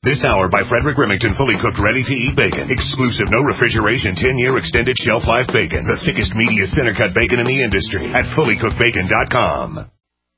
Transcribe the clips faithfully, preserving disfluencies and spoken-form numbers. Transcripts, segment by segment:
This hour by Frederick Remington, fully cooked, ready-to-eat bacon. Exclusive, no refrigeration, ten-year extended shelf life bacon. The thickest, meatiest, center-cut bacon in the industry at fully cooked bacon dot com.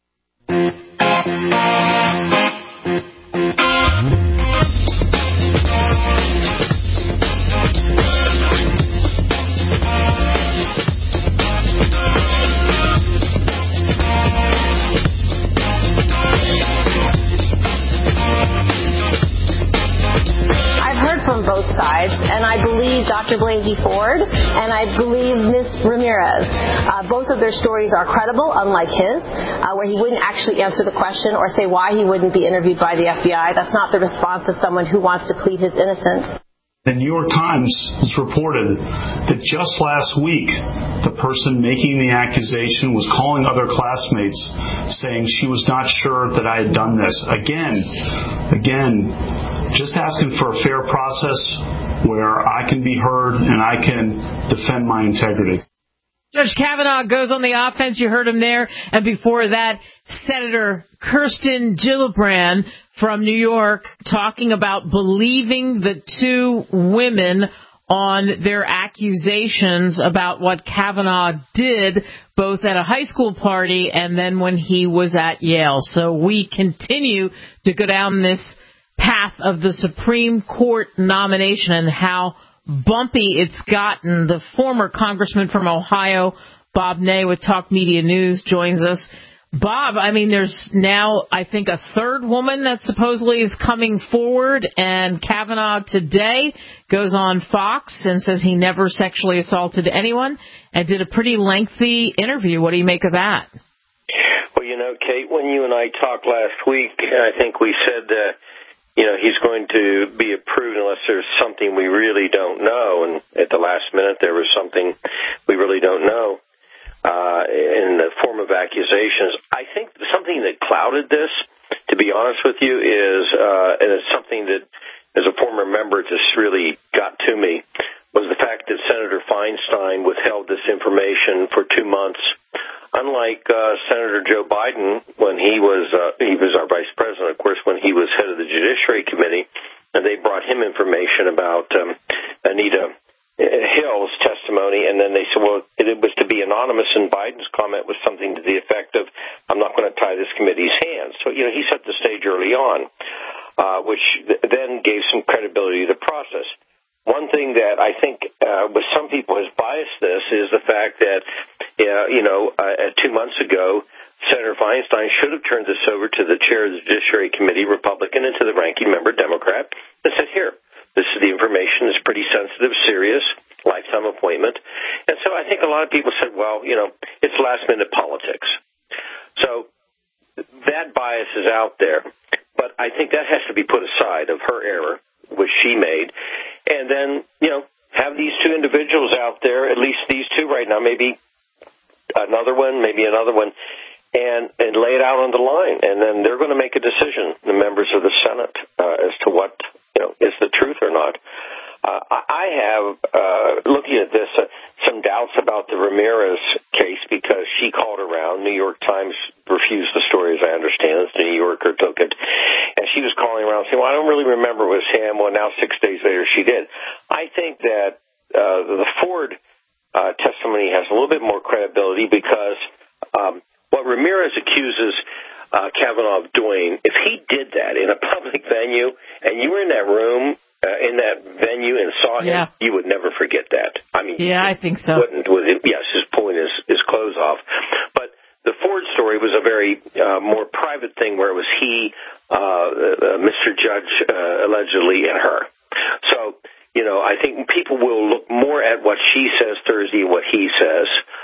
And I believe Doctor Blasey Ford, and I believe Miz Ramirez. Uh, both of their stories are credible, unlike his, uh, where he wouldn't actually answer the question or say why he wouldn't be interviewed by the F B I. That's not the response of someone who wants to plead his innocence. The New York Times has reported that just last week, the person making the accusation was calling other classmates saying she was not sure that I had done this. Again, again, just asking for a fair process where I can be heard and I can defend my integrity. Judge Kavanaugh goes on the offense. You heard him there. And before that, Senator Kirsten Gillibrand from New York talking about believing the two women on their accusations about what Kavanaugh did, both at a high school party and then when he was at Yale. So we continue to go down this path of the Supreme Court nomination and how bumpy it's gotten. The former congressman from Ohio, Bob Ney with Talk Media News, joins us. Bob, I mean, there's now, I think, a third woman that supposedly is coming forward, and Kavanaugh today goes on Fox and says he never sexually assaulted anyone and did a pretty lengthy interview. What do you make of that? Well, you know, Kate, when you and I talked last week, I think we said that, you know, he's going to be approved unless there's something we really don't know. And at the last minute, there was something we really don't know uh, in the form of accusations. I think something that clouded this, to be honest with you, is, uh, and it's something that, as a former member, just really got to me, was the fact that Senator Feinstein withheld this information for two months. Unlike uh, Senator Joe Biden, when he was uh, he was our vice president, of course, when he was head of the Judiciary Committee, and they brought him information about um, Anita Hill's testimony, and then they said, well, it was to be anonymous, and Biden's comment was something to the effect of, I'm not going to tie this committee's hands. So, you know, he set the stage early on, uh, which then gave some credibility to the process. One thing that I think uh, with some people has biased this is the fact that, uh, you know, uh, two months ago, Senator Feinstein should have turned this over to the chair of the Judiciary Committee, Republican, and to the ranking member, Democrat, and said, here, this is the information. It's pretty sensitive, serious, lifetime appointment. And so I think a lot of people said, well, you know, it's last-minute politics. So that bias is out there. But I think that has to be put aside of her error, which she made. And then, you know, have these two individuals out there, at least these two right now, maybe another one, maybe another one, and, and lay it out on the line. And then they're going to make a decision, the members of the Senate, uh, as to what, you know, is the truth or not. Uh, I have, uh, looking at this, uh, some doubts about the Ramirez case because she called around. New York Times refused the story, as I understand it. The New Yorker took it. And she was calling around saying, well, I don't really remember it was him. Well, now six days later she did. I think that uh, the Ford uh, testimony has a little bit more credibility because um, what Ramirez accuses uh, Kavanaugh of doing, if he did that in a public venue and you were in that room, Uh, in that venue and saw him, yeah. you would never forget that. I mean, yeah, I think so. Wouldn't, would it, yes, his pulling his, his clothes off. But the Ford story was a very uh, more private thing where it was he, uh, uh, Mister Judge, uh, allegedly, and her. So, you know, I think people will look more at what she says Thursday and what he says.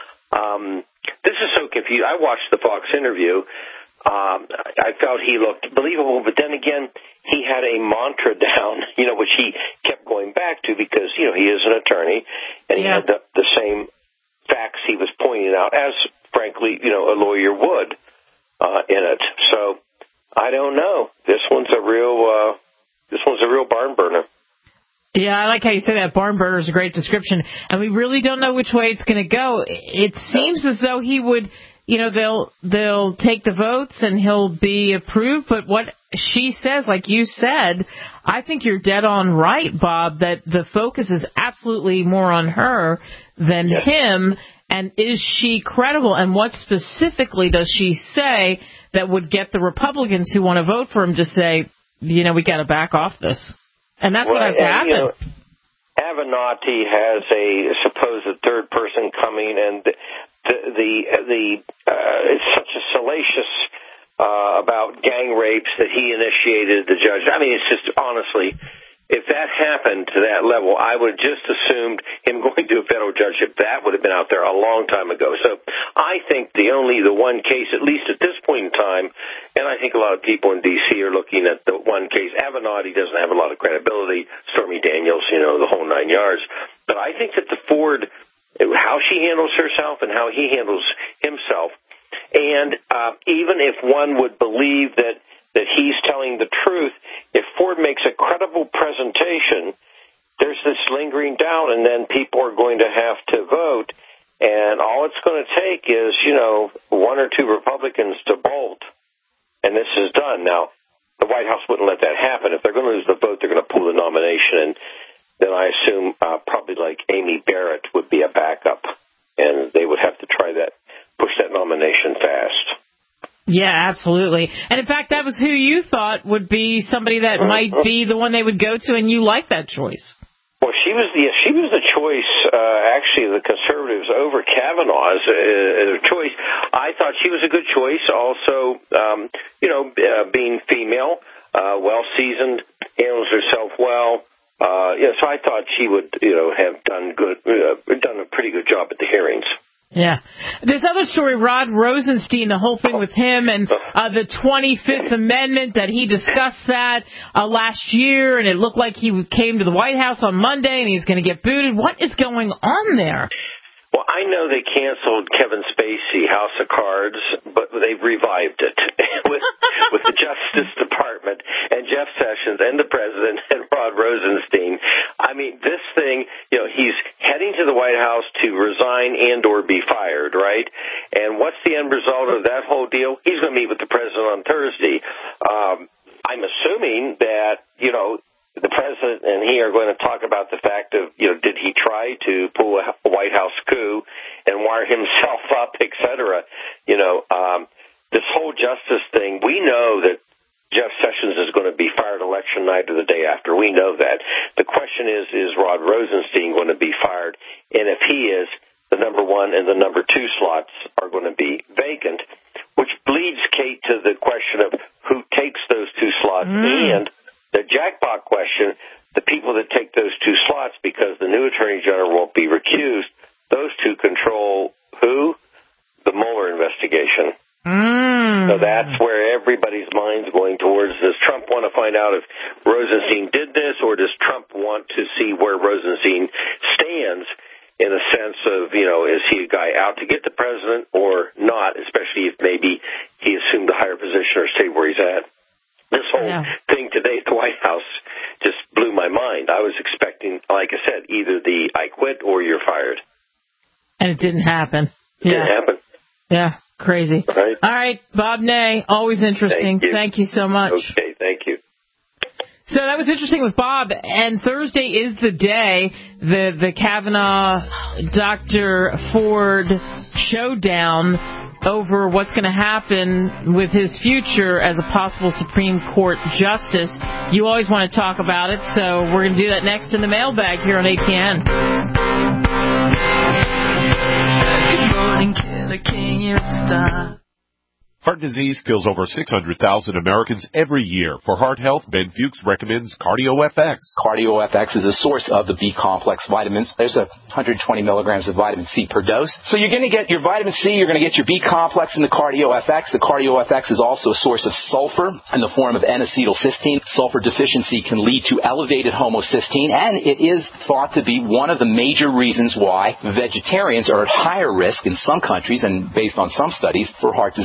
Um, this is so confusing. I watched the Fox interview. Um, I felt he looked believable, but then again, he had a mantra down, you know, which he kept going back to because, you know, he is an attorney, and he yeah. had the, the same facts he was pointing out as, frankly, you know, a lawyer would uh, in it. So I don't know. This one's a real, uh, this one's a real barn burner. Yeah, I like how you say that. Barn burner is a great description, and we really don't know which way it's going to go. It seems as though he would you know, they'll they'll take the votes and he'll be approved. But what she says, like you said, I think you're dead on right, Bob, that the focus is absolutely more on her than yes. him. And is she credible? And what specifically does she say that would get the Republicans who want to vote for him to say, you know, we got to back off this? And that's right. what has to happen. You know, Avenatti has a supposed third person coming, and the the, the uh, it's such a salacious uh, about gang rapes that he initiated the judge. I mean, it's just honestly, if that happened to that level, I would have just assumed him going to a federal judgeship. That would have been out there a long time ago. So I think the only the one case, at least at this point in time, and I think a lot of people in D C are looking at the one case. Avenatti doesn't have a lot of credibility. Stormy Daniels, you know, the whole nine yards. But I think that the Ford, how she handles herself and how he handles himself, and uh, even if one would believe that that he's telling the truth, if Ford makes a credible presentation, there's this lingering doubt, and then people are going to have to vote, and all it's going to take is, you know, one or two Republicans to bolt, and this is done. Now, the White House wouldn't let that happen. If they're going to lose the vote, they're going to pull the nomination, and then I assume uh, probably like Amy Barrett would be a backup, and they would have to try that, push that nomination fast. Yeah, absolutely. And in fact, that was who you thought would be somebody that might be the one they would go to, and you like that choice. Well, she was the she was the choice, uh, actually, of the conservatives over Kavanaugh's uh, choice. I thought she was a good choice. Also, um, you know, uh, being female, uh, well seasoned, handles herself well. Uh, yeah, so I thought she would, you know, have done good, uh, done a pretty good job at the hearings. Yeah. This other story, Rod Rosenstein, the whole thing with him and uh, the twenty-fifth Amendment, that he discussed that uh, last year, and it looked like he came to the White House on Monday and he's going to get booted. What is going on there? Well, I know they canceled Kevin Spacey, House of Cards, but they've revived it with, with the Justice Department and Jeff Sessions and the President and Rod Rosenstein. I mean, this thing, you know, he's heading to the White House to resign and or be fired, right? And what's the end result of that whole deal? He's going to meet with the President on Thursday. Um, I'm assuming that, you know, the President and he are going to talk about the fact of, you know, did he try to pull a White House coup and wire himself up, et cetera. You know, um, this whole justice thing, we know that Jeff Sessions is going to be fired election night or the day after. We know that. The question is, is Rod Rosenstein going to be fired? And if he is, the number one and the number two slots are going to be vacant, which leads, Kate, to the question of who takes those two slots mm. and the jackpot question, the people that take those two slots, because the new Attorney General won't be recused, those two control who? The Mueller investigation. Mm. So that's where everybody's mind's going towards. Does Trump want to find out if Rosenstein did this, or does Trump want to see where Rosenstein stands in a sense of, you know, is he a guy out to get the president or not, especially if maybe he assumed a higher position or stayed where he's at. This whole yeah. thing today at the White House just blew my mind. I was expecting, like I said, either the I quit or you're fired. And it didn't happen. It yeah. didn't happen. Yeah, crazy. Right. All right, Bob Ney, always interesting. Thank you. Thank you so much. Okay, thank you. So that was interesting with Bob, and Thursday is the day, the, the Kavanaugh Doctor Ford showdown over what's going to happen with his future as a possible Supreme Court justice. You always want to talk about it, so we're going to do that next in the mailbag here on A T N. Good morning, Killer King, you're a star. Heart disease kills over six hundred thousand Americans every year. For heart health, Ben Fuchs recommends CardioFX. CardioFX is a source of the B-complex vitamins. There's a one hundred twenty milligrams of vitamin C per dose. So you're going to get your vitamin C, you're going to get your B-complex in the CardioFX. The CardioFX is also a source of sulfur in the form of N-acetylcysteine. Sulfur deficiency can lead to elevated homocysteine, and it is thought to be one of the major reasons why vegetarians are at higher risk in some countries, and based on some studies, for heart disease than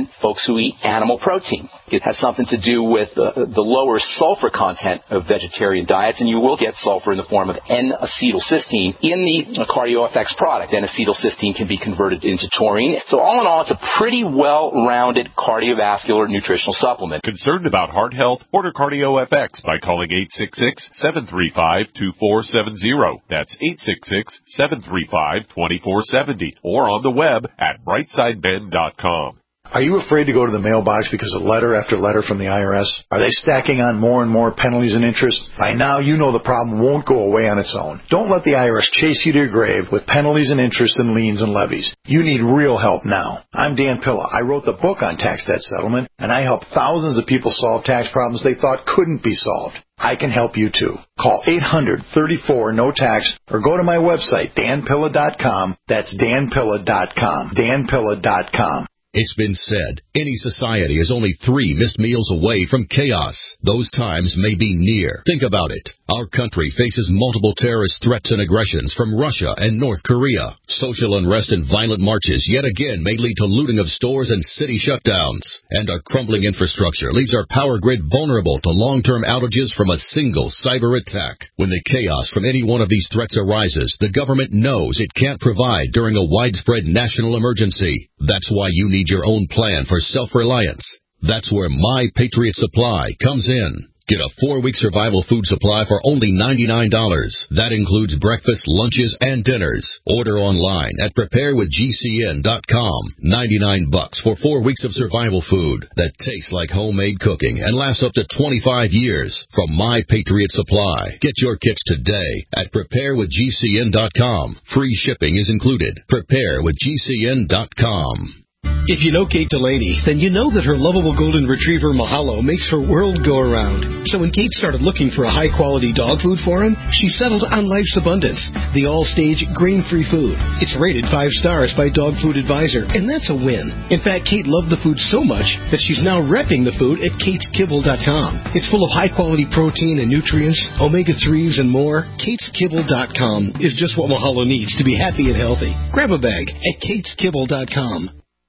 and folks who eat animal protein. It has something to do with uh, the lower sulfur content of vegetarian diets, and you will get sulfur in the form of N-acetylcysteine in the CardioFX product. N-acetylcysteine can be converted into taurine. So all in all, it's a pretty well-rounded cardiovascular nutritional supplement. Concerned about heart health? Order CardioFX by calling eight six six, seven three five, two four seven zero. That's eight six six, seven three five, two four seven zero. Or on the web at brightside ben dot com. Are you afraid to go to the mailbox because of letter after letter from the I R S? Are they stacking on more and more penalties and interest? By now, you know the problem won't go away on its own. Don't let the I R S chase you to your grave with penalties and interest and liens and levies. You need real help now. I'm Dan Pilla. I wrote the book on tax debt settlement, and I help thousands of people solve tax problems they thought couldn't be solved. I can help you too. Call eight hundred, thirty-four, no tax or go to my website, dan pilla dot com. That's dan pilla dot com. dan pilla dot com. It's been said, any society is only three missed meals away from chaos. Those times may be near. Think about it. Our country faces multiple terrorist threats and aggressions from Russia and North Korea. Social unrest and violent marches yet again may lead to looting of stores and city shutdowns. And our crumbling infrastructure leaves our power grid vulnerable to long-term outages from a single cyber attack. When the chaos from any one of these threats arises, the government knows it can't provide during a widespread national emergency. That's why you need your own plan for self-reliance. That's where My Patriot Supply comes in. Get a four-week survival food supply for only ninety-nine dollars. That includes breakfast, lunches, and dinners. Order online at prepare with G C N dot com. ninety-nine bucks for four weeks of survival food that tastes like homemade cooking and lasts up to twenty-five years from My Patriot Supply. Get your kits today at prepare with G C N dot com. Free shipping is included. prepare with G C N dot com. If you know Kate Delaney, then you know that her lovable golden retriever Mahalo makes her world go around. So when Kate started looking for a high-quality dog food for him, she settled on Life's Abundance, the all-stage grain-free food. It's rated five stars by Dog Food Advisor, and that's a win. In fact, Kate loved the food so much that she's now repping the food at kates kibble dot com. It's full of high-quality protein and nutrients, omega threes, and more. kates kibble dot com is just what Mahalo needs to be happy and healthy. Grab a bag at kates kibble dot com.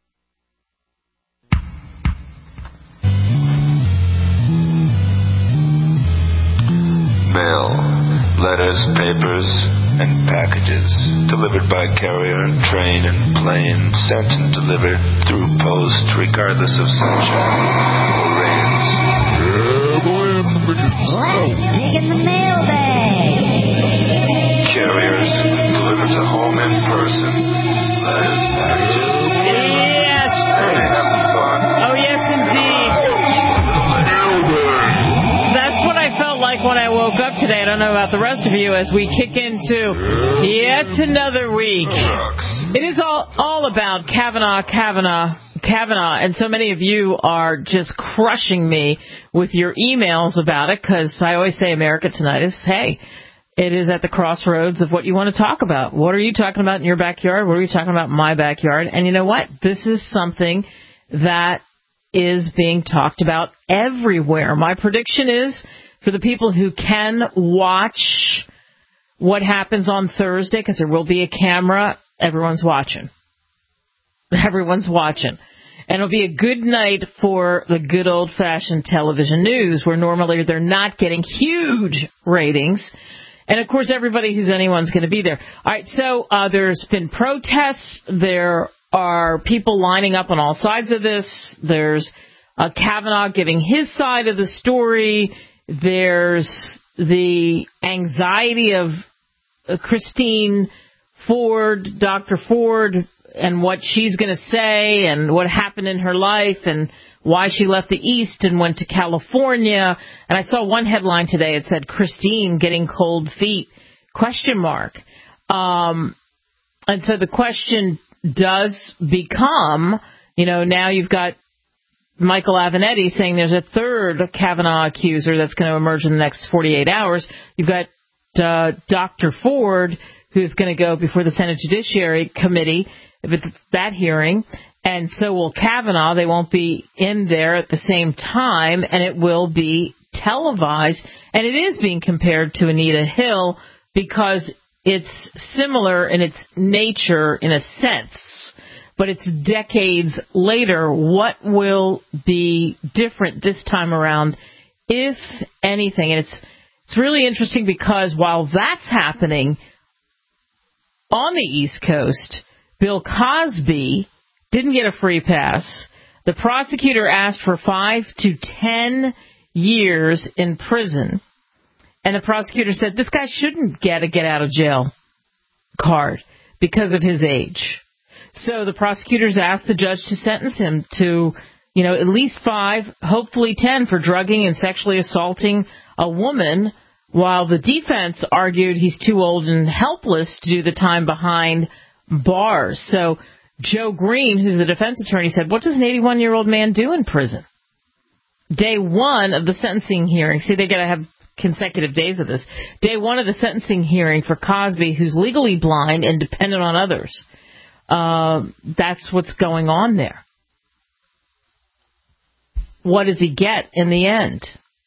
Mail, letters, papers, and packages delivered by carrier, train, and plane, sent and delivered through post, regardless of sunshine or rains. Let's dig in the mailbag. Carriers deliver to home in person. Letters, packages. Yes. Hey, having fun? Oh, yes, indeed. That's what I felt like when I woke up today. I don't know about the rest of you as we kick into yet another week. It is all, all about Kavanaugh, Kavanaugh, Kavanaugh, and so many of you are just crushing me with your emails about it because I always say America Tonight is, hey, it is at the crossroads of what you want to talk about. What are you talking about in your backyard? What are you talking about in my backyard? And you know what? This is something that is being talked about everywhere. My prediction is for the people who can watch what happens on Thursday, because there will be a camera, everyone's watching. Everyone's watching. And it'll be a good night for the good old-fashioned television news, where normally they're not getting huge ratings. And, of course, everybody who's anyone's going to be there. All right, so uh, there's been protests. There are people lining up on all sides of this. There's uh, Kavanaugh giving his side of the story. There's the anxiety of uh, Christine Ford, Doctor Ford, and what she's going to say and what happened in her life and why she left the East and went to California. And I saw one headline today. It said, Christine getting cold feet, question mark. Um, and so the question does become, you know, now you've got Michael Avenatti saying there's a third Kavanaugh accuser that's going to emerge in the next forty-eight hours. You've got uh, Doctor Ford, who's going to go before the Senate Judiciary Committee with that hearing, and so will Kavanaugh. They won't be in there at the same time, and it will be televised. And it is being compared to Anita Hill because it's similar in its nature in a sense. but it's decades later. What will be different this time around, if anything? And it's it's really interesting because while that's happening on the East Coast, Bill Cosby didn't get a free pass. The prosecutor asked for five to ten years in prison, and the prosecutor said this guy shouldn't get a get-out-of-jail card because of his age. So the prosecutors asked the judge to sentence him to, you know, at least five, hopefully ten, for drugging and sexually assaulting a woman, while the defense argued he's too old and helpless to do the time behind bars. So Joe Green, who's the defense attorney, said, what does an eighty-one-year-old man do in prison? Day one of the sentencing hearing, see, they got to have consecutive days of this. Day one of the sentencing hearing for Cosby, who's legally blind and dependent on others. Uh, that's what's going on there. What does he get in the end?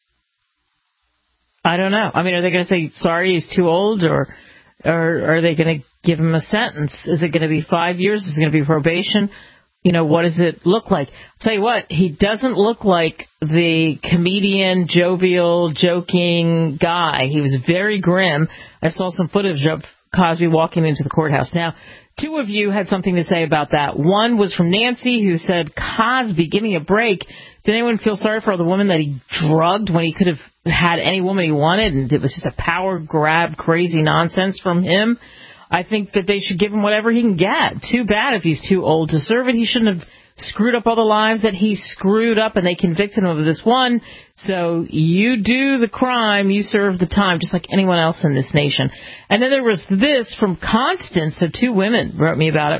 I don't know. I mean, are they going to say, sorry, he's too old, or, or are they going to give him a sentence? Is it going to be five years? Is it going to be probation? You know, what does it look like? I'll tell you what, he doesn't look like the comedian, jovial, joking guy. He was very grim. I saw some footage of Cosby walking into the courthouse. Now, two of you had something to say about that. One was from Nancy, who said, Cosby, give me a break. Did anyone feel sorry for the woman that he drugged when he could have had any woman he wanted, and it was just a power grab, crazy nonsense from him? I think that they should give him whatever he can get. Too bad if he's too old to serve it. He shouldn't have screwed up all the lives that he screwed up, and they convicted him of this one. So you do the crime, you serve the time, just like anyone else in this nation. And then there was this from Constance, so two women wrote me about it,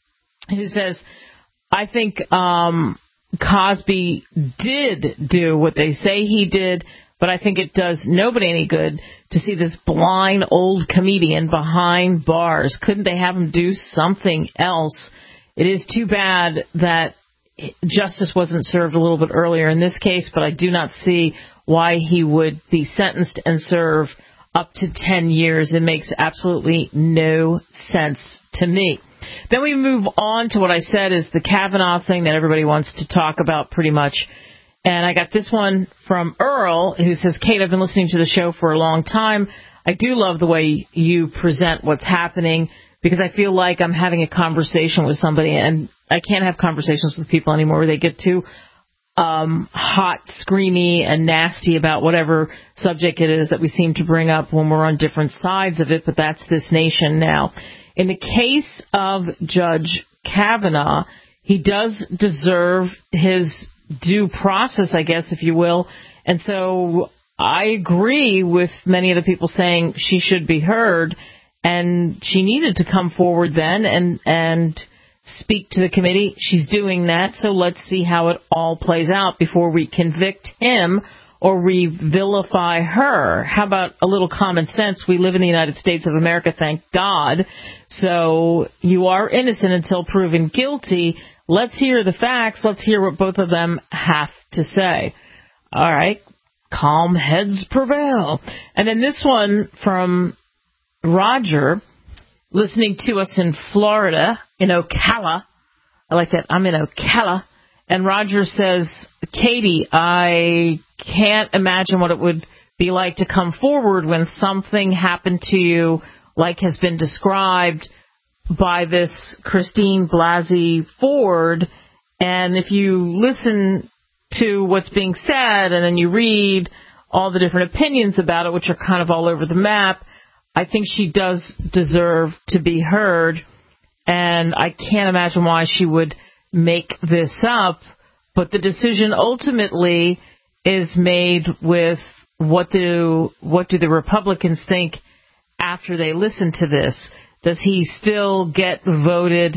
who says, I think um, Cosby did do what they say he did, but I think it does nobody any good to see this blind old comedian behind bars. Couldn't they have him do something else? It is too bad that justice wasn't served a little bit earlier in this case, but I do not see why he would be sentenced and serve up to ten years. It makes absolutely no sense to me. Then we move on to what I said is the Kavanaugh thing that everybody wants to talk about pretty much. And I got this one from Earl, who says, Kate, I've been listening to the show for a long time. I do love the way you present what's happening, because I feel like I'm having a conversation with somebody, and I can't have conversations with people anymore where they get too um, hot, screamy, and nasty about whatever subject it is that we seem to bring up when we're on different sides of it, but that's this nation now. In the case of Judge Kavanaugh, he does deserve his due process, I guess, if you will. And so I agree with many of the people saying she should be heard, and she needed to come forward then and and speak to the committee. She's doing that, so let's see how it all plays out before we convict him or we vilify her. How about a little common sense? We live in the United States of America, thank God. So you are innocent until proven guilty. Let's hear the facts. Let's hear what both of them have to say. All right. Calm heads prevail. And then this one from Roger, listening to us in Florida, in Ocala. I like that. I'm in Ocala. And Roger says, Katie, I can't imagine what it would be like to come forward when something happened to you like has been described by this Christine Blasey Ford. And if you listen to what's being said and then you read all the different opinions about it, which are kind of all over the map, I think she does deserve to be heard. And I can't imagine why she would make this up. But the decision ultimately is made with what do what do the Republicans think after they listen to this. Does he still get voted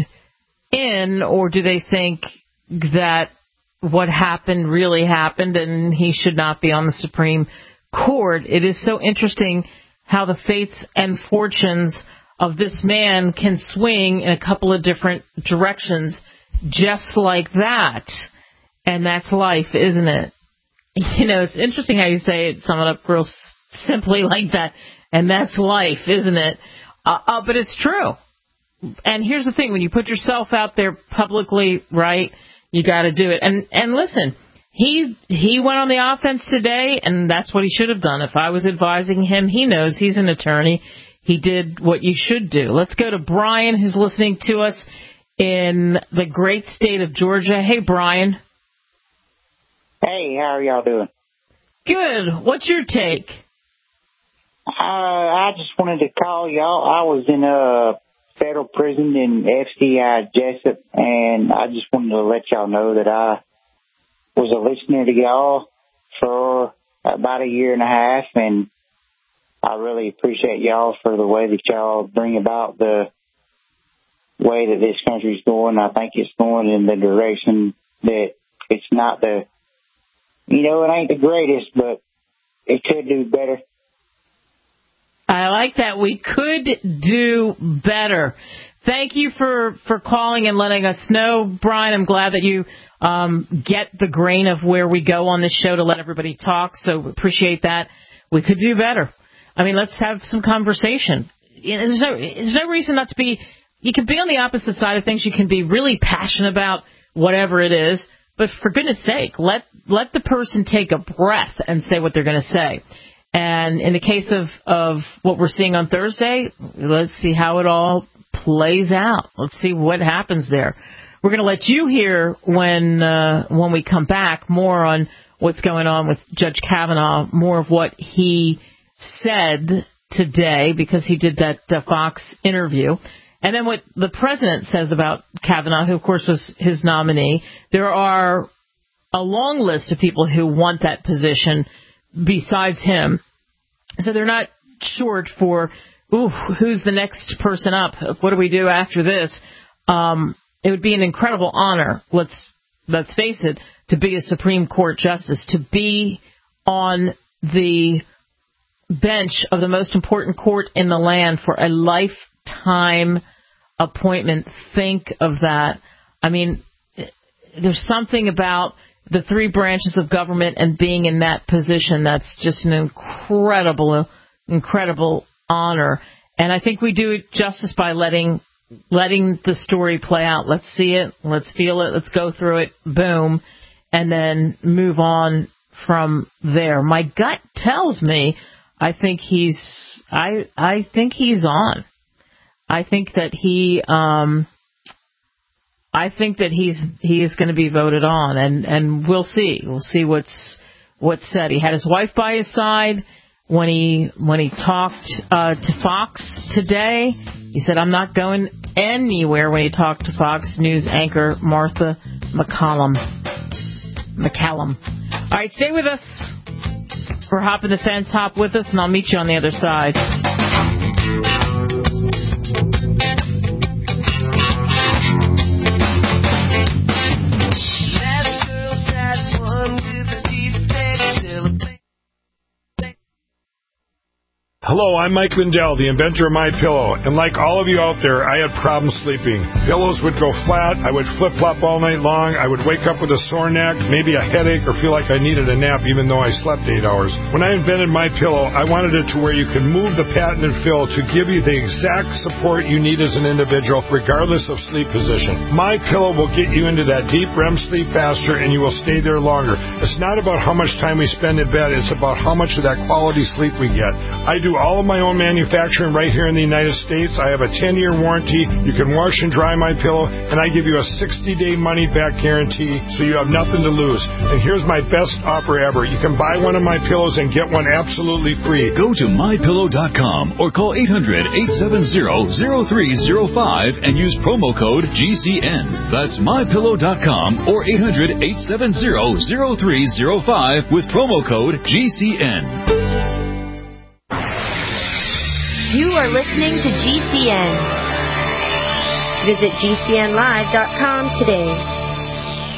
in, or do they think that what happened really happened and he should not be on the Supreme Court? It is so interesting how the fates and fortunes of this man can swing in a couple of different directions just like that. And that's life, isn't it? You know, it's interesting how you say it, sum it up real simply like that. And that's life, isn't it? Uh, uh, but it's true. and here's the thing: when you put yourself out there publicly, right, you got to do it. And and listen, he he went on the offense today, and that's what he should have done. If I was advising him, he knows he's an attorney. He did what you should do. Let's go to Brian, who's listening to us in the great state of Georgia. Hey, Brian. Hey, how are y'all doing? Good. What's your take? Uh, I just wanted to call y'all. I was in a federal prison in F C I Jessup, and I just wanted to let y'all know that I was a listener to y'all for about a year and a half, and I really appreciate y'all for the way that y'all bring about the way that this country's going. I think it's going in the direction that it's not the, you know, it ain't the greatest, but it could do better. I like that. We could do better. Thank you for, for calling and letting us know, Brian. I'm glad that you um, get the grain of where we go on this show to let everybody talk, so appreciate that. We could do better. I mean, let's have some conversation. There's no, there's no reason not to be. You can be on the opposite side of things. You can be really passionate about whatever it is, but for goodness sake, let let the person take a breath and say what they're going to say. And in the case of, of what we're seeing on Thursday, let's see how it all plays out. Let's see what happens there. We're going to let you hear when uh, when we come back more on what's going on with Judge Kavanaugh, more of what he said today because he did that uh, Fox interview. And then what the president says about Kavanaugh, who, of course, was his nominee. There are a long list of people who want that position besides him. So they're not short for, ooh, who's the next person up? What do we do after this? Um, it would be an incredible honor, let's let's face it, to be a Supreme Court justice, to be on the bench of the most important court in the land for a lifetime appointment. Think of that. I mean, there's something about the three branches of government and being in that position that's just an incredible, incredible honor. And I think we do it justice by letting letting the story play out. Let's see it. Let's feel it. Let's go through it. Boom. And then move on from there. My gut tells me I think he's I I think he's on. I think that he um I think that he's he is going to be voted on, and, and we'll see. We'll see what's what's said. He had his wife by his side when he when he talked uh, to Fox today. He said, "I'm not going anywhere." When he talked to Fox News anchor Martha McCallum. McCallum. All right, stay with us for Hopping the Fence. Hop with us, and I'll meet you on the other side. Hello, I'm Mike Lindell, the inventor of MyPillow, and like all of you out there, I had problems sleeping. Pillows would go flat, I would flip-flop all night long, I would wake up with a sore neck, maybe a headache, or feel like I needed a nap even though I slept eight hours. When I invented MyPillow, I wanted it to where you can move the patented fill to give you the exact support you need as an individual, regardless of sleep position. MyPillow will get you into that deep R E M sleep faster, and you will stay there longer. It's not about how much time we spend in bed, it's about how much of that quality sleep we get. I do all of my own manufacturing right here in the United States. I have a ten-year warranty. You can wash and dry my pillow, and I give you a sixty-day money-back guarantee, so you have nothing to lose. And here's my best offer ever. You can buy one of my pillows and get one absolutely free. Go to my pillow dot com or call eight hundred, eight seven zero, zero three zero five and use promo code G C N. That's my pillow dot com or eight hundred, eight seven zero, zero three zero five with promo code G C N. You are listening to G C N. Visit G C N live dot com today.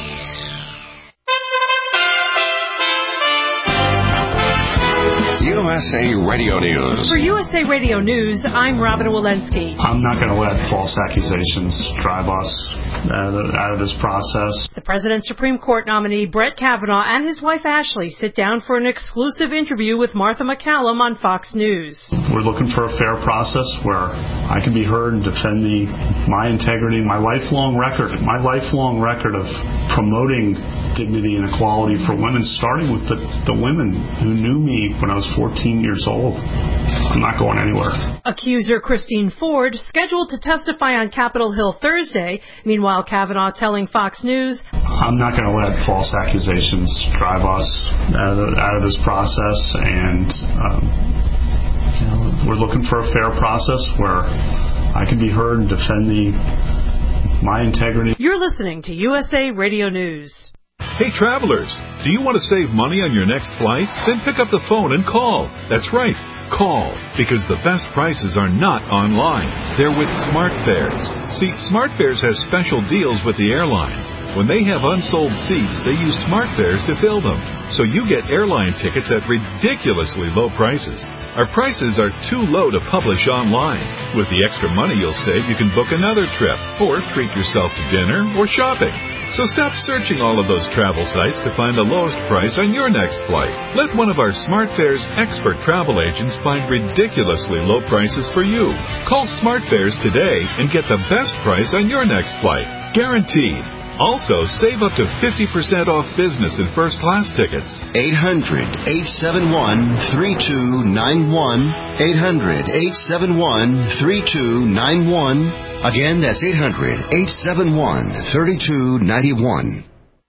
You S A Radio News. For U S A Radio News, I'm Robin Walensky. I'm not going to let false accusations drive us out of, out of this process. The President's Supreme Court nominee Brett Kavanaugh and his wife Ashley sit down for an exclusive interview with Martha MacCallum on Fox News. We're looking for a fair process where I can be heard and defend the, my integrity, my lifelong record, my lifelong record of promoting dignity and equality for women, starting with the, the women who knew me when I was fourteen years old. I'm not going anywhere. Accuser Christine Ford, scheduled to testify on Capitol Hill Thursday. Meanwhile, Kavanaugh telling Fox News, I'm not going to let false accusations drive us out of, out of this process, and um, you know, we're looking for a fair process where I can be heard and defend the, my integrity. You're listening to U S A Radio News. Hey, travelers, do you want to save money on your next flight? Then pick up the phone and call. That's right, call, because the best prices are not online. They're with SmartFares. See, SmartFares has special deals with the airlines. When they have unsold seats, they use SmartFares to fill them. So you get airline tickets at ridiculously low prices. Our prices are too low to publish online. With the extra money you'll save, you can book another trip, or treat yourself to dinner or shopping. So stop searching all of those travel sites to find the lowest price on your next flight. Let one of our SmartFares expert travel agents find ridiculously low prices for you. Call SmartFares today and get the best price on your next flight. Guaranteed. Also, save up to fifty percent off business and first class tickets. eight hundred, eight seven one, three two nine one. eight hundred, eight seven one, three two nine one. Again, that's eight hundred, eight seven one, three two nine one.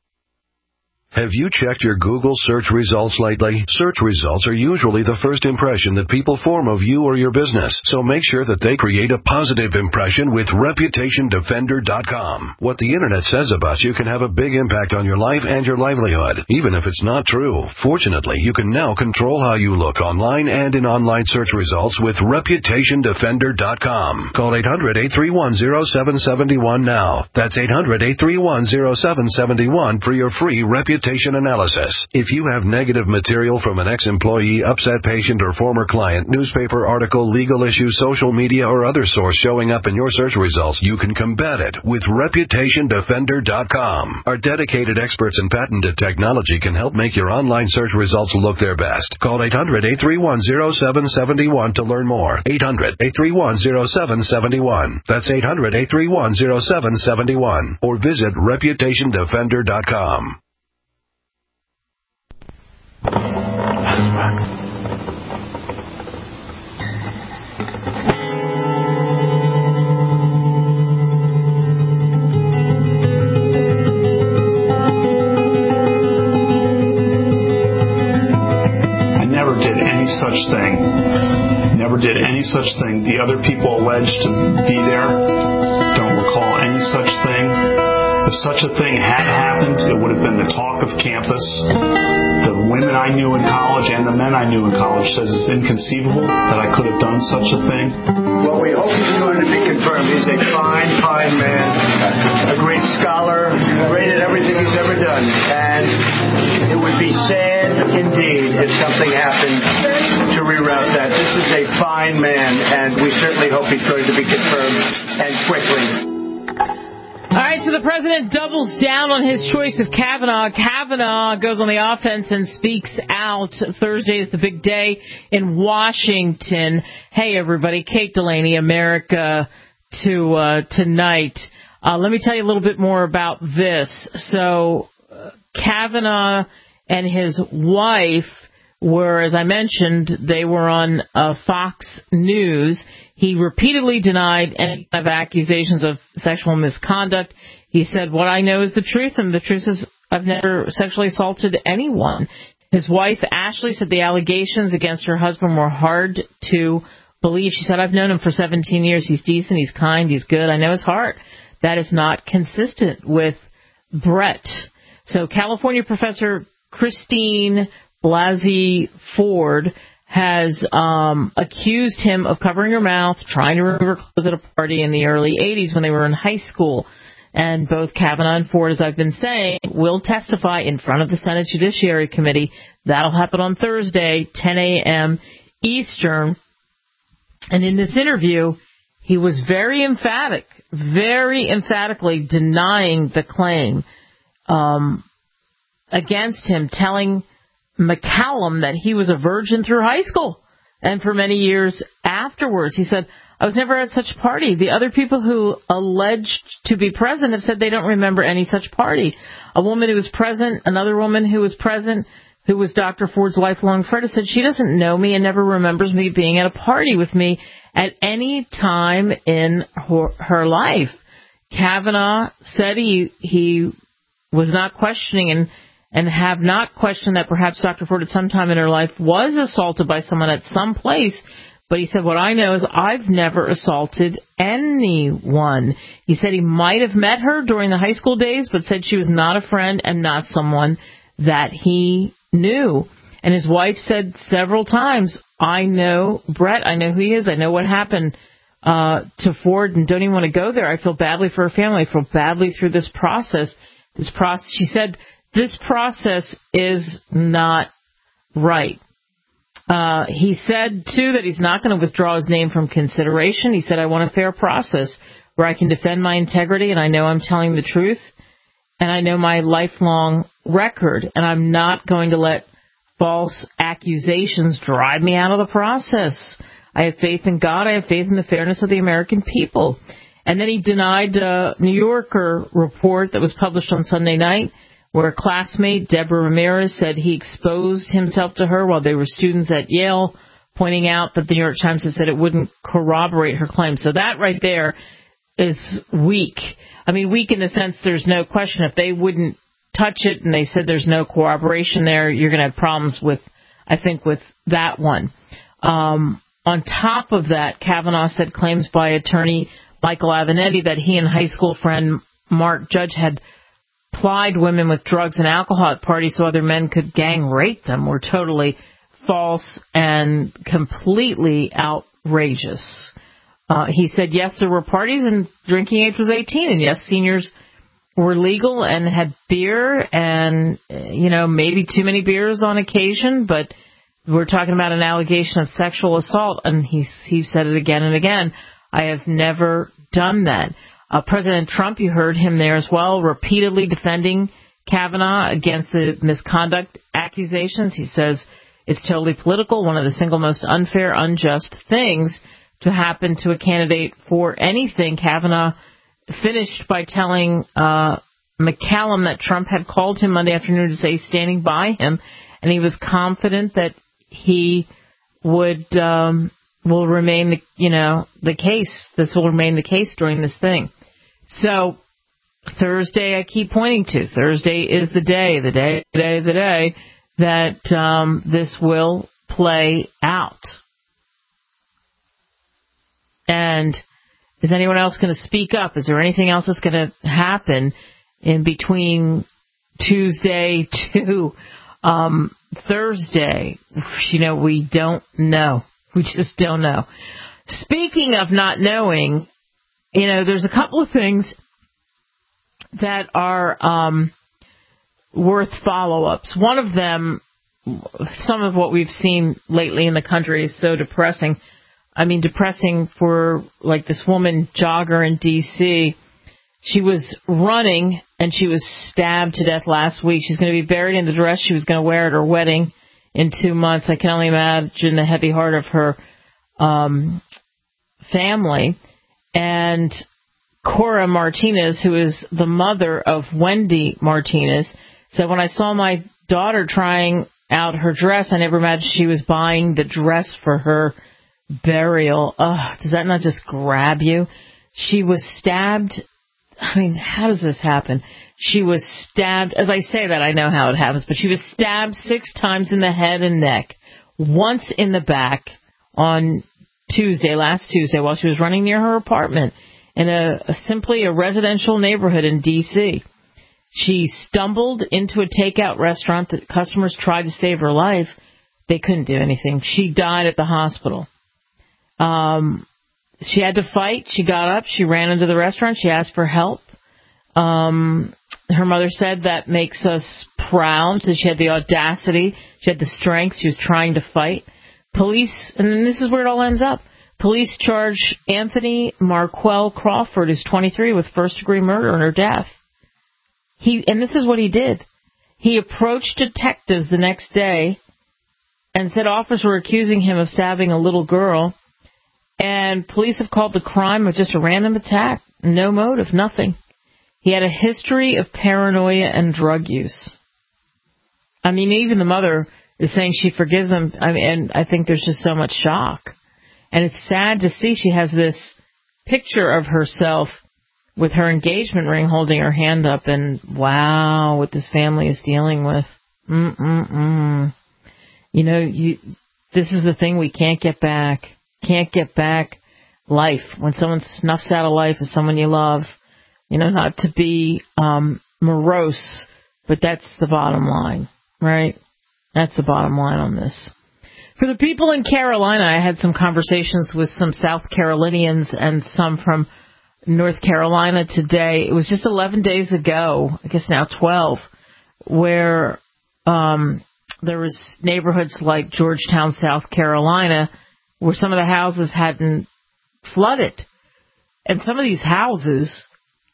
Have you checked your Google search results lately? Search results are usually the first impression that people form of you or your business, so make sure that they create a positive impression with Reputation Defender dot com. What the Internet says about you can have a big impact on your life and your livelihood, even if it's not true. Fortunately, you can now control how you look online and in online search results with Reputation Defender dot com. Call eight hundred, eight three one, zero seven seven one now. That's eight hundred, eight three one, zero seven seven one for your free reputation analysis. If you have negative material from an ex-employee, upset patient, or former client, newspaper article, legal issue, social media, or other source showing up in your search results, you can combat it with Reputation Defender dot com. Our dedicated experts in patented technology can help make your online search results look their best. Call eight hundred, eight three one, zero seven seven one to learn more. eight hundred, eight three one, zero seven seven one. That's eight hundred, eight three one, zero seven seven one. Or visit Reputation Defender dot com. I never did any such thing. Never did any such thing. The other people alleged to be there don't recall any such thing. If such a thing had happened, it would have been the talk of campus. The women I knew in college and the men I knew in college says it's inconceivable that I could have done such a thing. Well, we hope he's going to be confirmed. He's a fine, fine man, a great scholar, great at everything he's ever done. And it would be sad indeed if something happened to reroute that. This is a fine man, and we certainly hope he's going to be confirmed, and quickly. All right, so the president doubles down on his choice of Kavanaugh. Kavanaugh goes on the offense and speaks out. Thursday is the big day in Washington. Hey, everybody, Kate Delaney, America to uh, Tonight. Uh, let me tell you a little bit more about this. So uh, Kavanaugh and his wife were, as I mentioned, they were on uh, Fox News. He repeatedly denied any kind of accusations of sexual misconduct. He said, what I know is the truth, and the truth is I've never sexually assaulted anyone. His wife, Ashley, said the allegations against her husband were hard to believe. She said, I've known him for seventeen years. He's decent, he's kind, he's good. I know his heart. That is not consistent with Brett. So California professor Christine Blasey Ford has um, accused him of covering her mouth, trying to remove her clothes at a party in the early eighties when they were in high school. And both Kavanaugh and Ford, as I've been saying, will testify in front of the Senate Judiciary Committee. That'll happen on Thursday, ten a.m. Eastern. And in this interview, he was very emphatic, very emphatically denying the claim um, against him, telling McCallum that he was a virgin through high school and for many years afterwards. He said, I was never at such party. The other people who alleged to be present have said they don't remember any such party. A woman who was present, another woman who was present, who was Doctor Ford's lifelong friend, said she doesn't know me and never remembers me being at a party with me at any time in her, her life. Kavanaugh said he he was not questioning and, and have not questioned that perhaps Doctor Ford at some time in her life was assaulted by someone at some place. But he said, what I know is I've never assaulted anyone. He said he might have met her during the high school days, but said she was not a friend and not someone that he knew. And his wife said several times, I know Brett, I know who he is, I know what happened uh, to Ford and don't even want to go there. I feel badly for her family. I feel badly through this process. This process, she said, this process is not right. Uh, he said, too, that he's not going to withdraw his name from consideration. He said, I want a fair process where I can defend my integrity and I know I'm telling the truth and I know my lifelong record and I'm not going to let false accusations drive me out of the process. I have faith in God. I have faith in the fairness of the American people. And then he denied a New Yorker report that was published on Sunday night where a classmate, Deborah Ramirez, said he exposed himself to her while they were students at Yale, pointing out that the New York Times had said it wouldn't corroborate her claim. So that right there is weak. I mean, weak in the sense there's no question. If they wouldn't touch it and they said there's no corroboration there, you're going to have problems with, I think, with that one. Um, on top of that, Kavanaugh said claims by attorney Michael Avenatti that he and high school friend Mark Judge had plied women with drugs and alcohol at parties so other men could gang rape them were totally false and completely outrageous. Uh, he said, yes, there were parties and drinking age was eighteen, and yes, seniors were legal and had beer and, you know, maybe too many beers on occasion, but we're talking about an allegation of sexual assault, and he, he said it again and again. I have never done that. Uh, President Trump, you heard him there as well, repeatedly defending Kavanaugh against the misconduct accusations. He says it's totally political, one of the single most unfair, unjust things to happen to a candidate for anything. Kavanaugh finished by telling uh, McCallum that Trump had called him Monday afternoon to say he's standing by him, and he was confident that he would um, will remain, the, you know, the case. This will remain the case during this thing. So Thursday, I keep pointing to Thursday is the day, the day, the day, the day that um, this will play out. And is anyone else going to speak up? Is there anything else that's going to happen in between Tuesday to um, Thursday? You know, we don't know. We just don't know. Speaking of not knowing, you know, there's a couple of things that are um, worth follow-ups. One of them, some of what we've seen lately in the country is so depressing. I mean, depressing for, like, this woman jogger in D C She was running, and she was stabbed to death last week. She's going to be buried in the dress she was going to wear at her wedding in two months. I can only imagine the heavy heart of her um, family. And Cora Martinez, who is the mother of Wendy Martinez, said, when I saw my daughter trying out her dress, I never imagined she was buying the dress for her burial. Ugh, does that not just grab you? She was stabbed. I mean, how does this happen? She was stabbed. As I say that, I know how it happens, but she was stabbed six times in the head and neck, once in the back on Tuesday, last Tuesday, while she was running near her apartment in a, a simply a residential neighborhood in D C She stumbled into a takeout restaurant that customers tried to save her life. They couldn't do anything. She died at the hospital. Um, she had to fight. She got up. She ran into the restaurant. She asked for help. Um, her mother said that makes us proud. So she had the audacity. She had the strength. She was trying to fight. Police, and then this is where it all ends up. Police charge Anthony Marquel Crawford, who's twenty-three, with first-degree murder in her death. He, and this is what he did. He approached detectives the next day and said officers were accusing him of stabbing a little girl, and police have called the crime of just a random attack. No motive, nothing. He had a history of paranoia and drug use. I mean, even the mother is saying she forgives him, I mean, and I think there's just so much shock. And it's sad to see she has this picture of herself with her engagement ring holding her hand up, and wow, what this family is dealing with. Mm-mm-mm. You know, you, this is the thing we can't get back. Can't get back life. When someone snuffs out of life as someone you love, you know, not to be um, morose, but that's the bottom line, right? That's the bottom line on this. For the people in Carolina, I had some conversations with some South Carolinians and some from North Carolina today. It was just eleven days ago, I guess now twelve, where um, there was neighborhoods like Georgetown, South Carolina, where some of the houses hadn't flooded. And some of these houses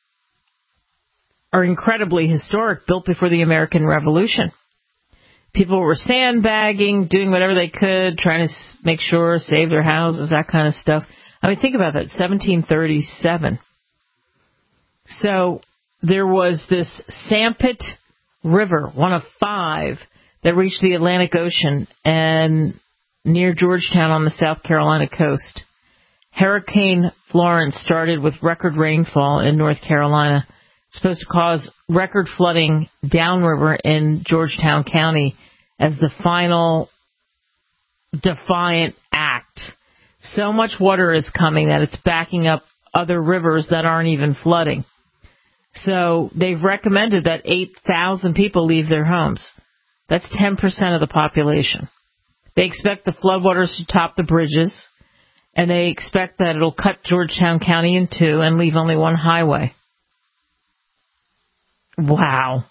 are incredibly historic, built before the American Revolution. People were sandbagging, doing whatever they could, trying to make sure, save their houses, that kind of stuff. I mean, think about that, seventeen thirty-seven. So there was this Sanpete River, one of five, that reached the Atlantic Ocean and near Georgetown on the South Carolina coast. Hurricane Florence started with record rainfall in North Carolina. It's supposed to cause record flooding downriver in Georgetown County as the final defiant act. So much water is coming that it's backing up other rivers that aren't even flooding. So they've recommended that eight thousand people leave their homes. That's ten percent of the population. They expect the floodwaters to top the bridges, and they expect that it'll cut Georgetown County in two and leave only one highway. Wow.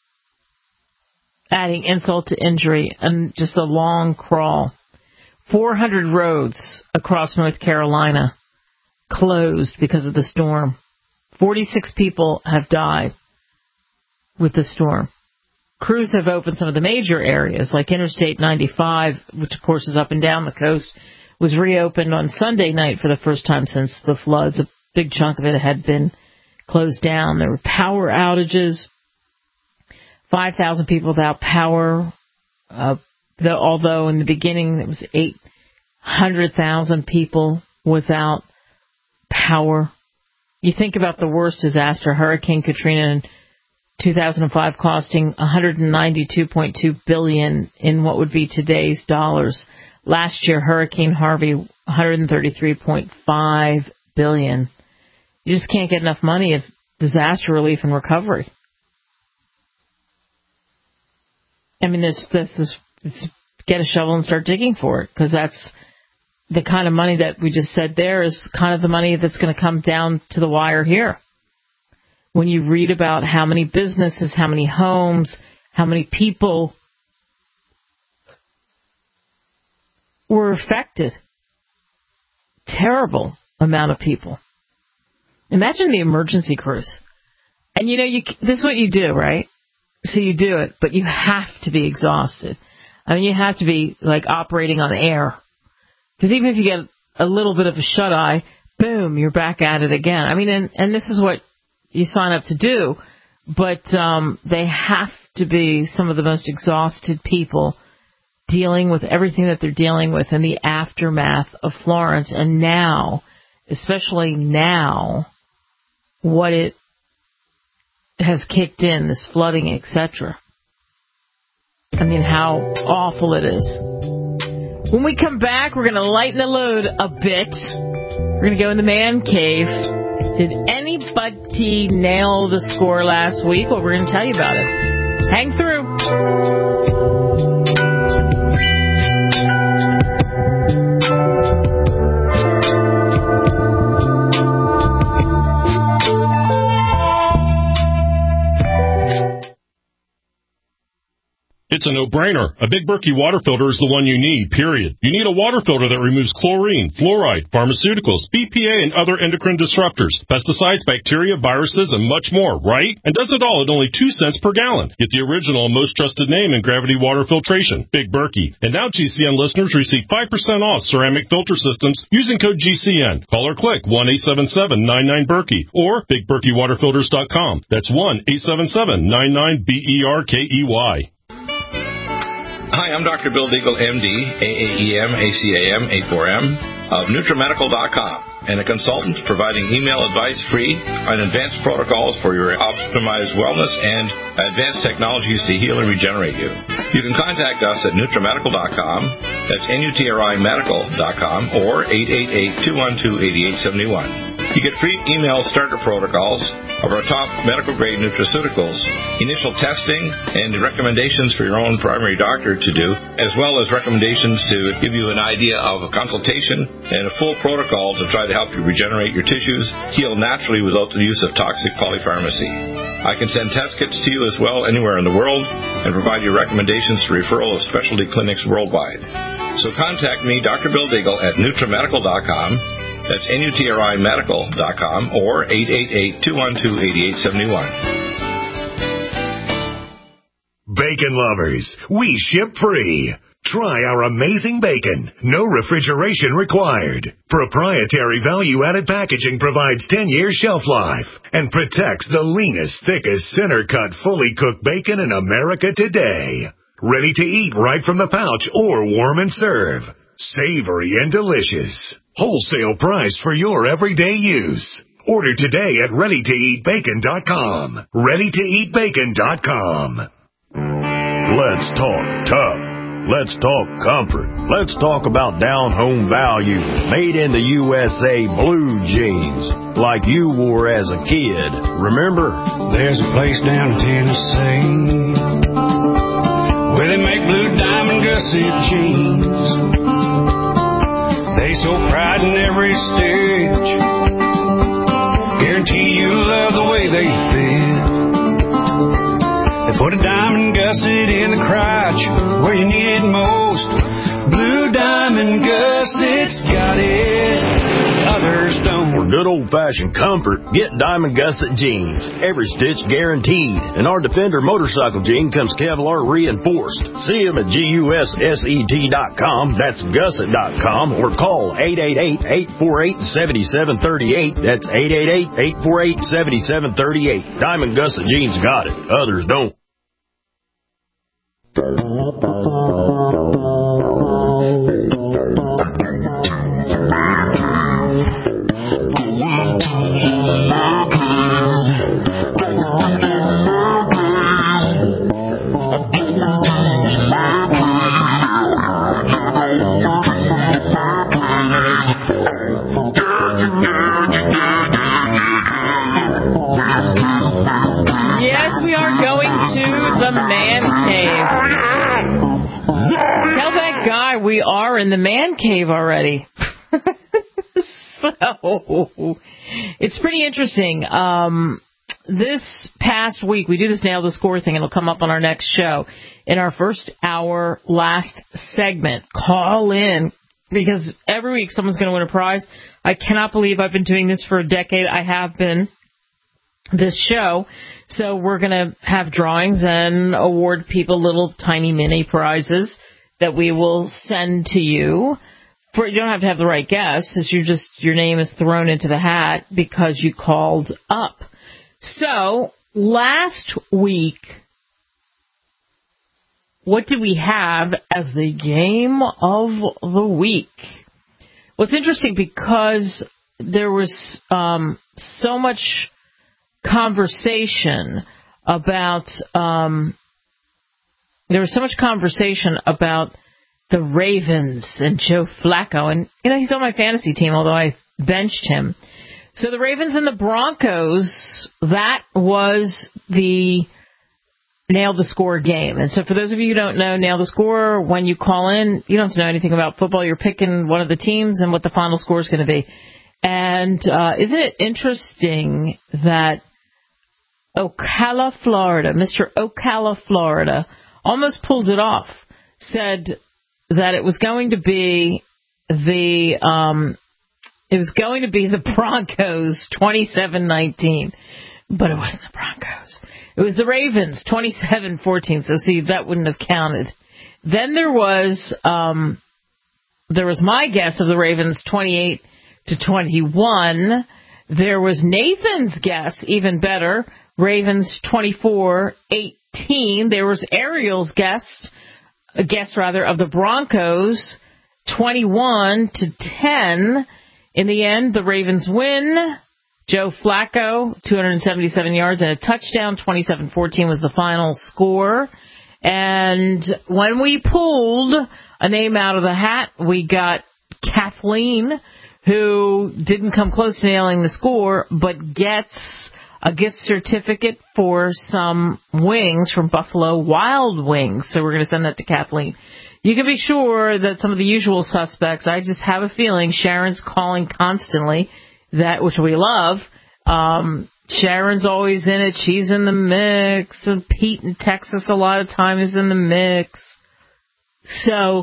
Adding insult to injury and just a long crawl. four hundred roads across North Carolina closed because of the storm. forty-six people have died with the storm. Crews have opened some of the major areas, like Interstate ninety-five, which of course is up and down the coast, was reopened on Sunday night for the first time since the floods. A big chunk of it had been closed down. There were power outages, five thousand people without power, uh, the, although in the beginning it was eight hundred thousand people without power. You think about the worst disaster, Hurricane Katrina in two thousand five costing one hundred ninety-two point two billion dollars in what would be today's dollars. Last year, Hurricane Harvey, one hundred thirty-three point five billion dollars. You just can't get enough money of disaster relief and recovery. I mean, this, this, this, it's get a shovel and start digging for it, because that's the kind of money that we just said there is kind of the money that's going to come down to the wire here. When you read about how many businesses, how many homes, how many people were affected. Terrible amount of people. Imagine the emergency crews. And you know, you, this is what you do, right? So you do it, but you have to be exhausted. I mean, you have to be like operating on air. Because even if you get a little bit of a shut-eye, boom, you're back at it again. I mean, and, and this is what you sign up to do, but um, they have to be some of the most exhausted people dealing with everything that they're dealing with in the aftermath of Florence. And now, especially now, what it has kicked in, this flooding, et cetera. I mean, how awful it is. When we come back, we're going to lighten the load a bit. We're going to go in the man cave. Did anybody nail the score last week? Well, we're going to tell you about it. Hang through. It's a no-brainer. A Big Berkey water filter is the one you need, period. You need a water filter that removes chlorine, fluoride, pharmaceuticals, B P A, and other endocrine disruptors, pesticides, bacteria, viruses, and much more, right? And does it all at only two cents per gallon. Get the original and most trusted name in gravity water filtration, Big Berkey. And now G C N listeners receive five percent off ceramic filter systems using code G C N. Call or click one eight seven seven nine nine Berkey or big berkey water filters dot com. That's one eight seven seven nine nine B E R K E Y. Hi, I'm Doctor Bill Deagle, M D, A A E M, A C A M, A four M, of Nutramedical dot com, and a consultant providing email advice free on advanced protocols for your optimized wellness and advanced technologies to heal and regenerate you. You can contact us at Nutramedical dot com, that's N U T R I medical dot com, or eight eight eight, two one two, eight eight seven one. You get free email starter protocols of our top medical-grade nutraceuticals, initial testing, and recommendations for your own primary doctor to do, as well as recommendations to give you an idea of a consultation and a full protocol to try to help you regenerate your tissues, heal naturally without the use of toxic polypharmacy. I can send test kits to you as well anywhere in the world and provide you recommendations for referral of specialty clinics worldwide. So contact me, Doctor Bill Deagle, at Nutramedical dot com. That's N U T R I medical dot com or eight eight eight, two one two, eight eight seven one. Bacon lovers, we ship free. Try our amazing bacon. No refrigeration required. Proprietary value-added packaging provides ten years shelf life and protects the leanest, thickest, center-cut, fully cooked bacon in America today. Ready to eat right from the pouch or warm and serve. Savory and delicious. Wholesale price for your everyday use. Order today at ready to eat bacon dot com. ready to eat bacon dot com. Let's talk tough. Let's talk comfort. Let's talk about down-home value. Made in the U S A blue jeans, like you wore as a kid. Remember? There's a place down in Tennessee where they make blue diamond gusset jeans. They so pride in every stitch. Guarantee you love the way they fit. They put a diamond gusset in the crotch where you need it most. Blue diamond gussets got it. Others don't. For good old-fashioned comfort, get Diamond Gusset jeans. Every stitch guaranteed. And our Defender motorcycle jean comes Kevlar reinforced. See them at G U S S E T dot com. That's gusset dot com. Or call eight eight eight, eight four eight, seven seven three eight. That's eight eight eight, eight four eight, seven seven three eight. Diamond Gusset jeans got it. Others don't. Yes, we are going to the man cave. Tell that guy we are in the man cave already. So, it's pretty interesting. Um, this past week, we do this Nail the Score thing, and it'll come up on our next show. In our first hour, last segment, call in, because every week someone's going to win a prize. I cannot believe I've been doing this for a decade. I have been, this show. So we're going to have drawings and award people little tiny mini prizes that we will send to you. For, you don't have to have the right guess. It's you just, your name is thrown into the hat because you called up. So last week, what did we have as the game of the week? Well, it's interesting because there was um, so much conversation about um, there was so much conversation about the Ravens and Joe Flacco, and you know he's on my fantasy team, although I benched him. So the Ravens and the Broncos, that was the Nail the Score game. And so for those of you who don't know, Nail the Score, when you call in, you don't have to know anything about football. You're picking one of the teams and what the final score is going to be. And uh, isn't it interesting that Ocala, Florida, Mister Ocala, Florida, almost pulled it off, said that it was going to be the um, it was going to be the Broncos twenty-seven nineteen, but it wasn't the Broncos. It was the Ravens twenty-seven fourteen. So see, that wouldn't have counted. Then there was um, there was my guess of the Ravens twenty-eight to twenty-one. There was Nathan's guess, even better, Ravens twenty-four eighteen. There was Ariel's guess, a guess rather, of the Broncos twenty-one to ten. In the end, the Ravens win. Joe Flacco, two hundred seventy-seven yards and a touchdown. twenty-seven fourteen was the final score. And when we pulled a name out of the hat, we got Kathleen, who didn't come close to nailing the score, but gets a gift certificate for some wings from Buffalo Wild Wings. So we're going to send that to Kathleen. You can be sure that some of the usual suspects, I just have a feeling Sharon's calling constantly, that which we love. Um, Sharon's always in it. She's in the mix. And Pete in Texas a lot of time is in the mix. So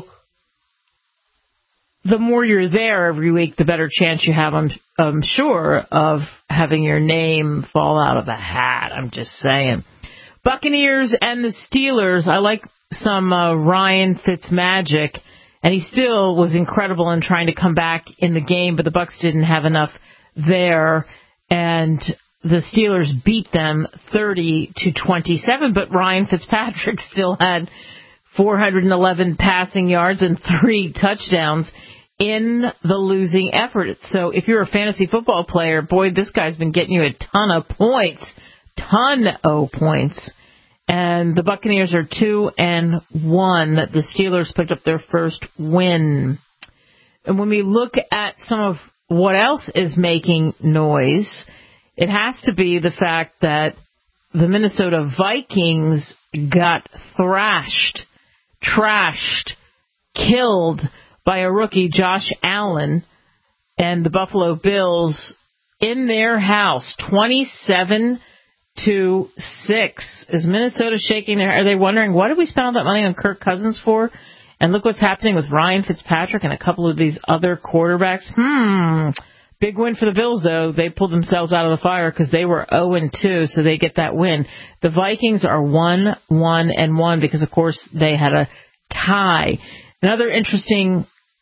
the more you're there every week, the better chance you have, I'm, I'm sure, of having your name fall out of the hat. I'm just saying. Buccaneers and the Steelers. I like some uh, Ryan Fitzmagic, and he still was incredible in trying to come back in the game, but the Bucs didn't have enough there, and the Steelers beat them thirty to twenty-seven, but Ryan Fitzpatrick still had four hundred eleven passing yards and three touchdowns in the losing effort. So if you're a fantasy football player, boy, this guy's been getting you a ton of points, ton of points. And the Buccaneers are two and one. The Steelers picked up their first win. And when we look at some of what else is making noise, it has to be the fact that the Minnesota Vikings got thrashed, trashed, killed by a rookie, Josh Allen, and the Buffalo Bills in their house, twenty-seven to six. Is Minnesota shaking their... Are they wondering, what did we spend all that money on Kirk Cousins for? And look what's happening with Ryan Fitzpatrick and a couple of these other quarterbacks. Hmm. Big win for the Bills, though. They pulled themselves out of the fire because they were oh and two, so they get that win. The Vikings are one, one, and one because, of course, they had a tie. Another interesting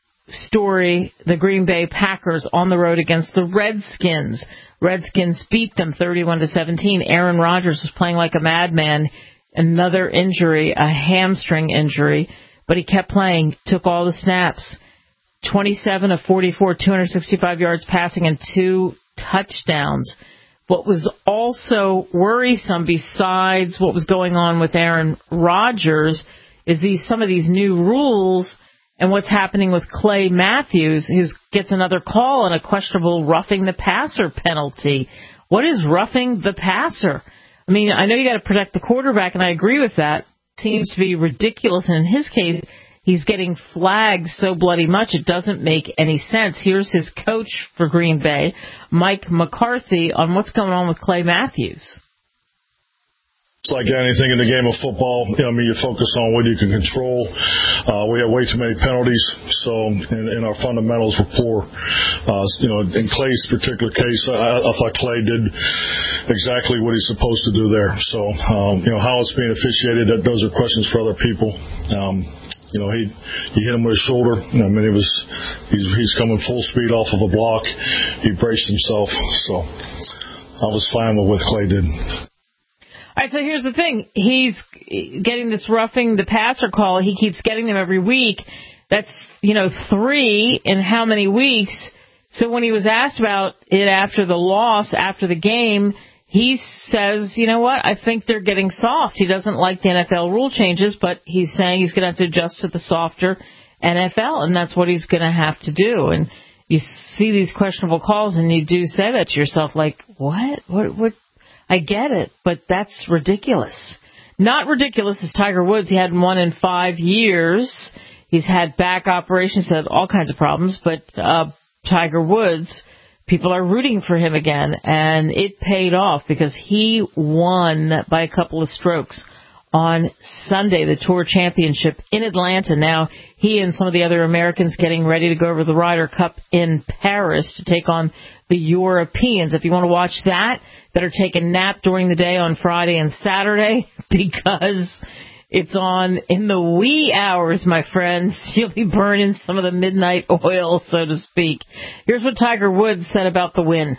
story, the Green Bay Packers on the road against the Redskins. Redskins beat them thirty-one to seventeen. Aaron Rodgers was playing like a madman. Another injury, a hamstring injury, but he kept playing, took all the snaps. twenty-seven of forty-four, two hundred sixty-five yards passing and two touchdowns. What was also worrisome, besides what was going on with Aaron Rodgers, is these some of these new rules and what's happening with Clay Matthews, who gets another call on a questionable roughing the passer penalty. What is roughing the passer? I mean, I know you got to protect the quarterback, and I agree with that. It seems to be ridiculous. And in his case, he's getting flagged so bloody much it doesn't make any sense. Here's his coach for Green Bay, Mike McCarthy, on what's going on with Clay Matthews. It's like anything in the game of football. You know, I mean, you focus on what you can control. Uh, we have way too many penalties, so and, and our fundamentals were poor. Uh, you know, in Clay's particular case, I, I thought Clay did exactly what he's supposed to do there. So, um, you know, how it's being officiated, that those are questions for other people. Um, You know, he he hit him with his shoulder. I mean, it was he's he's coming full speed off of a block. He braced himself, so I was fine with what Clay did. All right, so here's the thing. He's getting this roughing the passer call. He keeps getting them every week. That's, you know, three in how many weeks? So when he was asked about it after the loss, after the game, he says, you know what, I think they're getting soft. He doesn't like the N F L rule changes, but he's saying he's going to have to adjust to the softer N F L, and that's what he's going to have to do. And you see these questionable calls, and you do say that to yourself, like, what? What? What? I get it, but that's ridiculous. Not ridiculous as Tiger Woods. He hadn't won in five years. He's had back operations, had all kinds of problems, but uh, Tiger Woods, people are rooting for him again, and it paid off because he won by a couple of strokes on Sunday, the Tour Championship in Atlanta. Now, he and some of the other Americans getting ready to go over the Ryder Cup in Paris to take on the Europeans. If you want to watch that, better take a nap during the day on Friday and Saturday because it's on in the wee hours, my friends. You'll be burning some of the midnight oil, so to speak. Here's what Tiger Woods said about the win.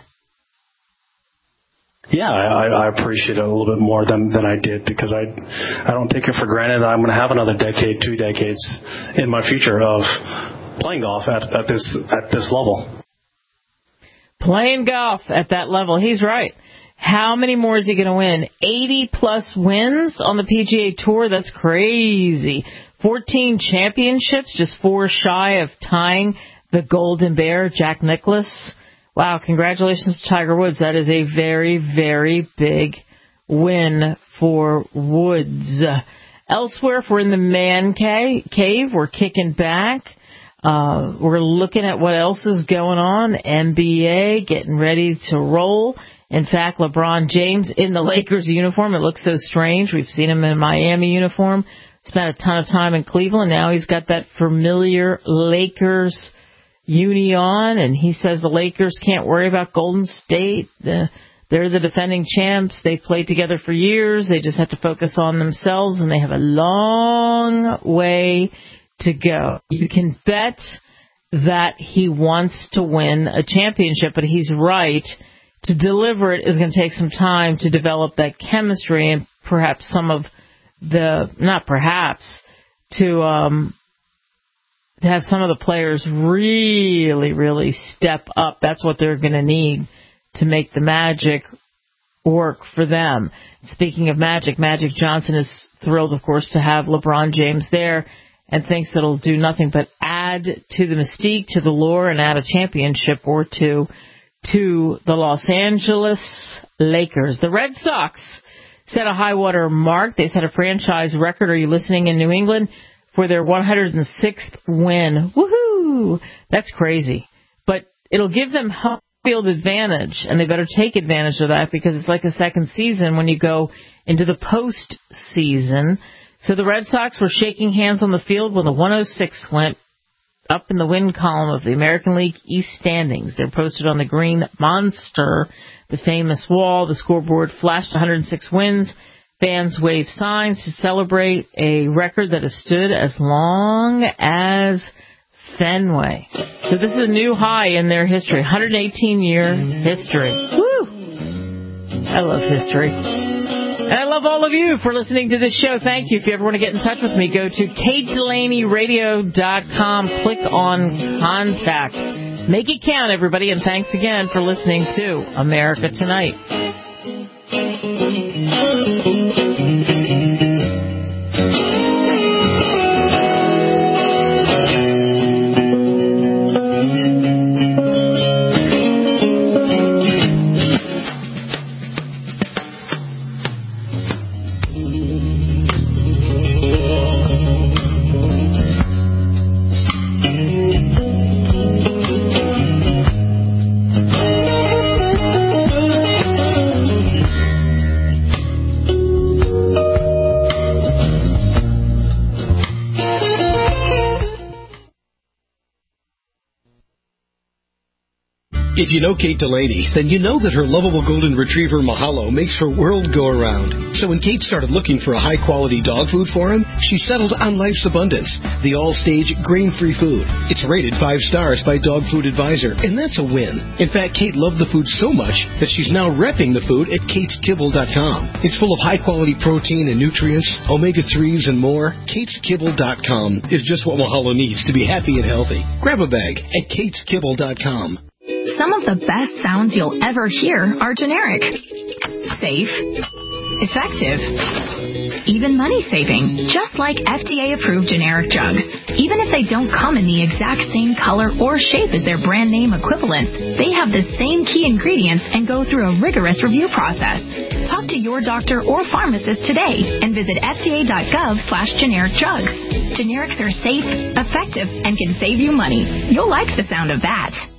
Yeah, I, I appreciate it a little bit more than than I did because I I don't take it for granted that I'm going to have another decade, two decades in my future of playing golf at, at this at this level. Playing golf at that level, he's right. How many more is he going to win? eighty plus wins on the P G A Tour? That's crazy. fourteen championships, just four shy of tying the Golden Bear, Jack Nicklaus. Wow, congratulations to Tiger Woods. That is a very, very big win for Woods. Elsewhere, if we're in the man cave, we're kicking back. Uh, we're looking at what else is going on. N B A getting ready to roll. In fact, LeBron James in the Lakers uniform. It looks so strange. We've seen him in a Miami uniform. Spent a ton of time in Cleveland. Now he's got that familiar Lakers uni on, and he says the Lakers can't worry about Golden State. Uh, they're the defending champs. They've played together for years. They just have to focus on themselves, and they have a long way to go. You can bet that he wants to win a championship, but he's right. To deliver it is going to take some time to develop that chemistry and perhaps some of the, not perhaps, to um, to have some of the players really, really step up. That's what they're going to need to make the magic work for them. Speaking of magic, Magic Johnson is thrilled, of course, to have LeBron James there and thinks it'll do nothing but add to the mystique, to the lure, and add a championship or two to the Los Angeles Lakers. The Red Sox set a high-water mark. They set a franchise record. Are you listening in New England? For their one hundred sixth win. Woohoo! That's crazy. But it'll give them home field advantage, and they better take advantage of that because it's like a second season when you go into the postseason. So the Red Sox were shaking hands on the field when the one oh six went up in the win column of the American League East standings. They're posted on the Green Monster, the famous wall. The scoreboard flashed one hundred six wins. Fans waved signs to celebrate a record that has stood as long as Fenway. So this is a new high in their history, one hundred eighteen year history. Woo! I love history. And I love all of you for listening to this show. Thank you. If you ever want to get in touch with me, go to kate delaney radio dot com. Click on Contact. Make it count, everybody, and thanks again for listening to America Tonight. If you know Kate Delaney, then you know that her lovable golden retriever Mahalo makes her world go around. So when Kate started looking for a high-quality dog food for him, she settled on Life's Abundance, the all-stage grain-free food. It's rated five stars by Dog Food Advisor, and that's a win. In fact, Kate loved the food so much that she's now repping the food at kates kibble dot com. It's full of high-quality protein and nutrients, omega threes, and more. kates kibble dot com is just what Mahalo needs to be happy and healthy. Grab a bag at kates kibble dot com. Some of the best sounds you'll ever hear are generic, safe, effective, even money-saving, just like F D A-approved generic drugs. Even if they don't come in the exact same color or shape as their brand name equivalent, they have the same key ingredients and go through a rigorous review process. Talk to your doctor or pharmacist today and visit F D A dot gov slash generic drugs. Generics are safe, effective, and can save you money. You'll like the sound of that.